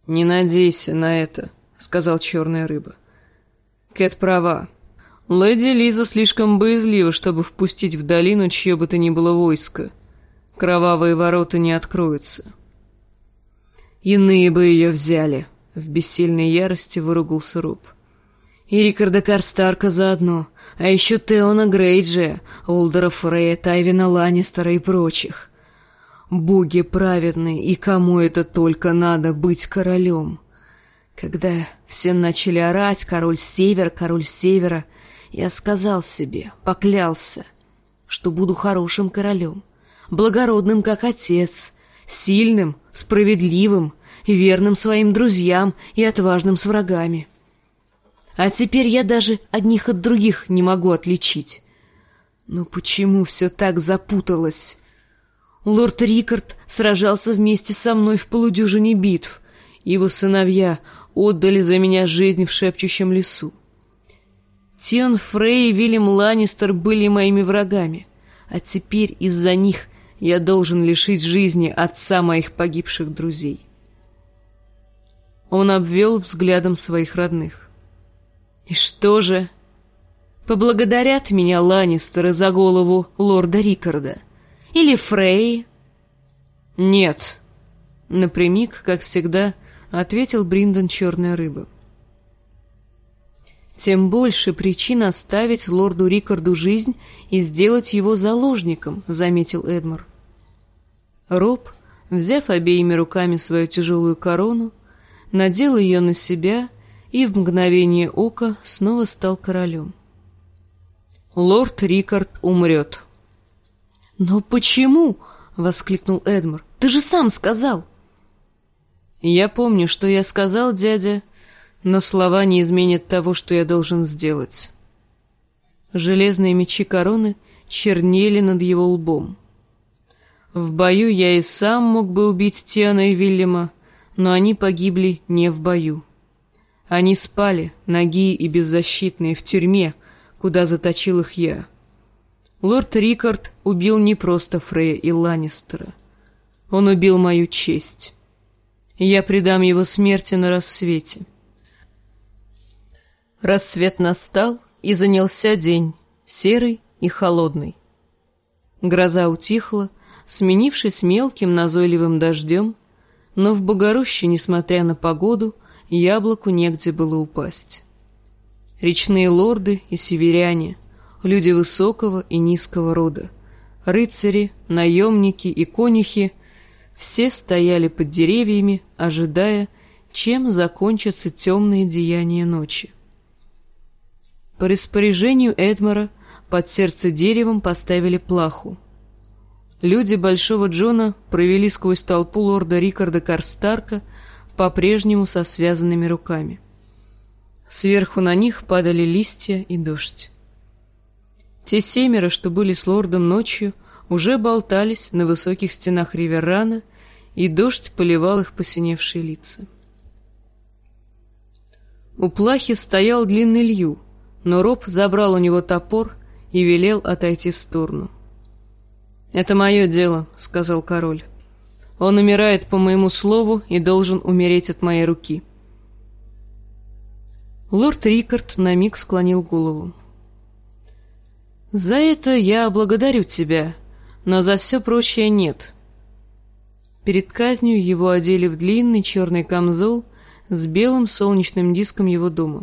«Не надейся на это», — сказал черная рыба. «Кэт права. Леди Лиза слишком боязлива, чтобы впустить в долину чье бы то ни было войско. Кровавые ворота не откроются». «Иные бы ее взяли», — в бессильной ярости выругался Роб. «И Рикарда Карстарка заодно, а еще Теона Грейджия, Олдера Фрея, Тайвина Ланнистера и прочих. Боги праведные, и кому это только надо быть королем?» Когда все начали орать король севера», я сказал себе, поклялся, что буду хорошим королем, благородным, как отец, сильным, справедливым, верным своим друзьям и отважным с врагами. А теперь я даже одних от других не могу отличить. Но почему все так запуталось? Лорд Рикард сражался вместе со мной в полудюжине битв. Его сыновья отдали за меня жизнь в шепчущем лесу. Тион Фрей и Вильям Ланнистер были моими врагами, а теперь из-за них я должен лишить жизни отца моих погибших друзей. Он обвел взглядом своих родных. И что же? Поблагодарят меня Ланнистеры за голову лорда Рикарда? Или Фрей? Нет, напрямик, как всегда, ответил Бриндон черная рыба. Тем больше причин оставить лорду Рикарду жизнь и сделать его заложником, заметил Эдмар. Роб, взяв обеими руками свою тяжелую корону, надел ее на себя и в мгновение ока снова стал королем. Лорд Рикард умрет. «Но почему?» — воскликнул Эдмар. «Ты же сам сказал!» «Я помню, что я сказал, дядя, но слова не изменят того, что я должен сделать». Железные мечи короны чернели над его лбом. В бою я и сам мог бы убить Тиона и Вильяма, но они погибли не в бою. Они спали, нагие и беззащитные, в тюрьме, куда заточил их я. Лорд Рикард убил не просто Фрея и Ланнистера. Он убил мою честь. Я предам его смерти на рассвете. Рассвет настал, и занялся день, серый и холодный. Гроза утихла, сменившись мелким назойливым дождем, но в Богороще, несмотря на погоду, яблоку негде было упасть. Речные лорды и северяне, люди высокого и низкого рода, рыцари, наемники и конюхи — все стояли под деревьями, ожидая, чем закончатся темные деяния ночи. По распоряжению Эдмара под сердце деревом поставили плаху. Люди Большого Джона провели сквозь толпу лорда Рикарда Карстарка, по-прежнему со связанными руками. Сверху на них падали листья и дождь. Те 7, что были с лордом ночью, уже болтались на высоких стенах Риверрана, и дождь поливал их посиневшие лица. У плахи стоял длинный Лью, но Роб забрал у него топор и велел отойти в сторону. «Это мое дело», — сказал король. «Он умирает по моему слову и должен умереть от моей руки». Лорд Рикард на миг склонил голову. «За это я благодарю тебя, но за все прочее нет». Перед казнью его одели в длинный черный камзол с белым солнечным диском его дома.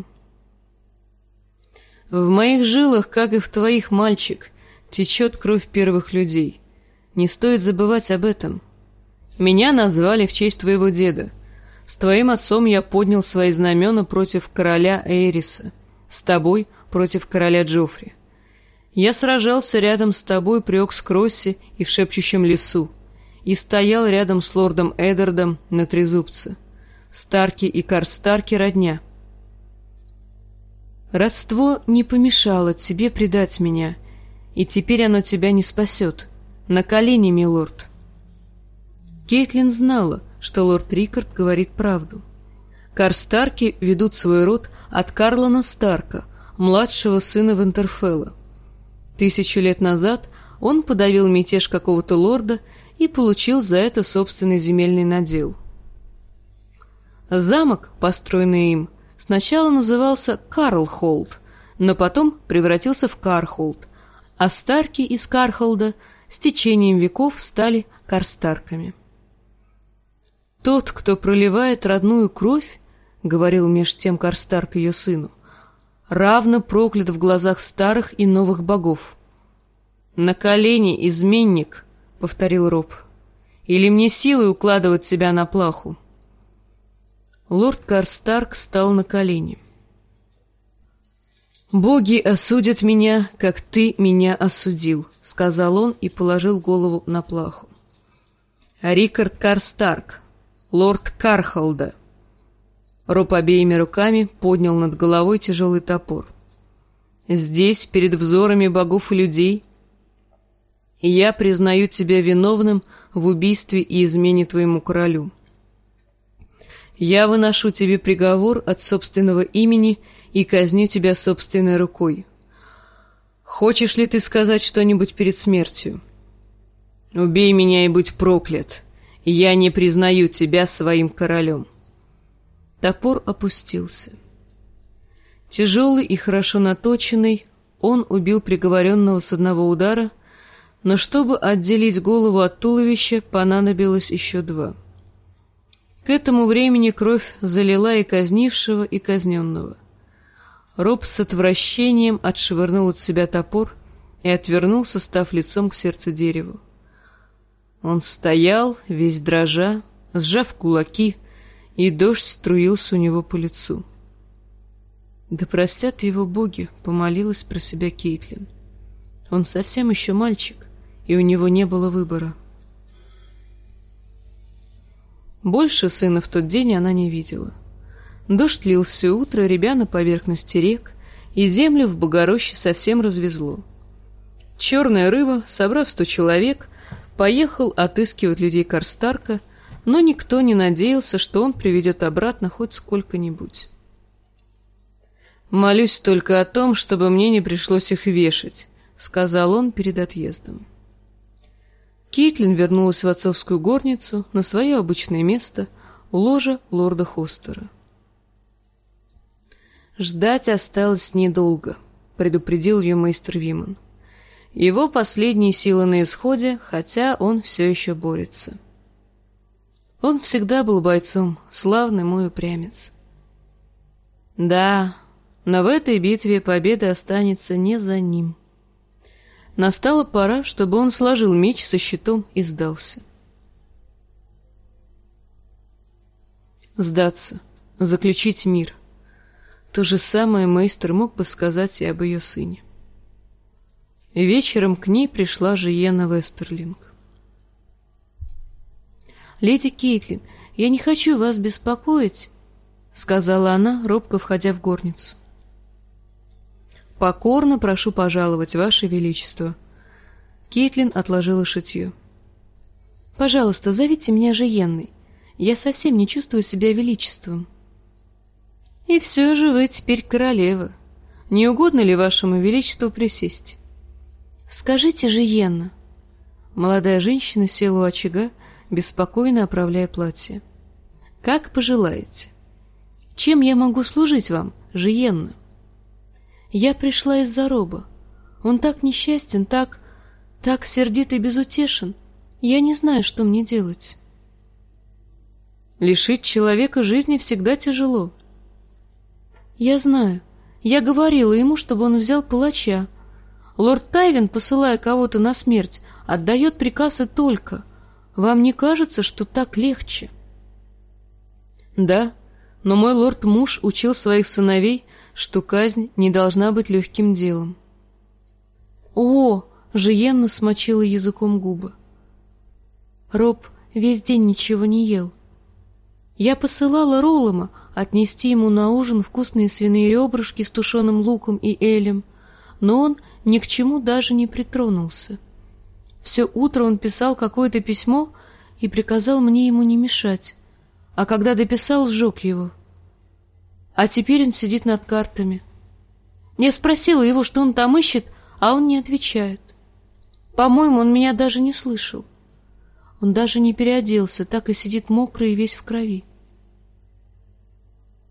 «В моих жилах, как и в твоих, мальчик, течет кровь первых людей. Не стоит забывать об этом. Меня назвали в честь твоего деда. С твоим отцом я поднял свои знамена против короля Эйриса, с тобой против короля Джоффри. Я сражался рядом с тобой при Окскроссе и в Шепчущем лесу, и стоял рядом с лордом Эддардом на Трезубце. Старки и Карстарки родня. Родство не помешало тебе предать меня, и теперь оно тебя не спасет. На колени, милорд». Кейтлин знала, что лорд Рикард говорит правду. Карстарки ведут свой род от Карлона Старка, младшего сына Винтерфелла. 1000 лет назад он подавил мятеж какого-то лорда и получил за это собственный земельный надел. Замок, построенный им, сначала назывался Карлхолд, но потом превратился в Кархолд, а Старки из Кархолда с течением веков стали Карстарками. «Тот, кто проливает родную кровь, — говорил меж тем Карстарк ее сыну, — равно проклят в глазах старых и новых богов». «На колени, изменник!» — повторил Роб. «Или мне силой укладывать себя на плаху?» Лорд Карстарк стал на колени. «Боги осудят меня, как ты меня осудил», — сказал он и положил голову на плаху. «Рикард Карстарк, лорд Кархолда». Роб обеими руками поднял над головой тяжелый топор. «Здесь, перед взорами богов и людей, я признаю тебя виновным в убийстве и измене твоему королю. Я выношу тебе приговор от собственного имени и казню тебя собственной рукой. Хочешь ли ты сказать что-нибудь перед смертью? Убей меня и будь проклят. Я не признаю тебя своим королем». Топор опустился. Тяжелый и хорошо наточенный, он убил приговоренного с одного удара, но чтобы отделить голову от туловища, понадобилось еще 2. К этому времени кровь залила и казнившего, и казненного. Роб с отвращением отшвырнул от себя топор и отвернулся, став лицом к сердцу дереву. Он стоял, весь дрожа, сжав кулаки, и дождь струился у него по лицу. «Да простят его боги», — помолилась про себя Кейтлин. «Он совсем еще мальчик, и у него не было выбора». Больше сына в тот день она не видела. Дождь лил все утро, рябя на поверхности рек, и землю в Богороще совсем развезло. Черная рыба, собрав 100 человек, поехал отыскивать людей Карстарка, но никто не надеялся, что он приведет обратно хоть сколько-нибудь. «Молюсь только о том, чтобы мне не пришлось их вешать», — сказал он перед отъездом. Кейтлин вернулась в отцовскую горницу на свое обычное место у ложа лорда Хостера. «Ждать осталось недолго», — предупредил ее мейстер Виман. «Его последние силы на исходе, хотя он все еще борется». Он всегда был бойцом, славный мой упрямец. Да, но в этой битве победа останется не за ним. Настала пора, чтобы он сложил меч со щитом и сдался. Сдаться, заключить мир. То же самое мейстер мог бы сказать и об ее сыне. Вечером к ней пришла Жиена Вестерлинг. «Леди Кейтлин, я не хочу вас беспокоить», — сказала она, робко входя в горницу. «Покорно прошу пожаловать, Ваше Величество». Кейтлин отложила шитье. «Пожалуйста, зовите меня Жиенной. Я совсем не чувствую себя величеством». «И все же вы теперь королева. Не угодно ли Вашему Величеству присесть?» «Скажите, Жиенна». Молодая женщина села у очага, беспокойно оправляя платье. «Как пожелаете. Чем я могу служить вам, Жиенна?» «Я пришла из-за Роба. Он так несчастен, так сердит и безутешен. Я не знаю, что мне делать». «Лишить человека жизни всегда тяжело». «Я знаю. Я говорила ему, чтобы он взял палача. Лорд Тайвин, посылая кого-то на смерть, отдает приказы только. Вам не кажется, что так легче?» «Да, но мой лорд-муж учил своих сыновей, что казнь не должна быть легким делом». «О!» — Жиенна смочила языком губы. «Роб весь день ничего не ел. Я посылала Роллома отнести ему на ужин вкусные свиные ребрышки с тушеным луком и элем, но он ни к чему даже не притронулся. Все утро он писал какое-то письмо и приказал мне ему не мешать, а когда дописал, сжег его. А теперь он сидит над картами. Я спросила его, что он там ищет, а он не отвечает. По-моему, он меня даже не слышал. Он даже не переоделся, так и сидит мокрый и весь в крови.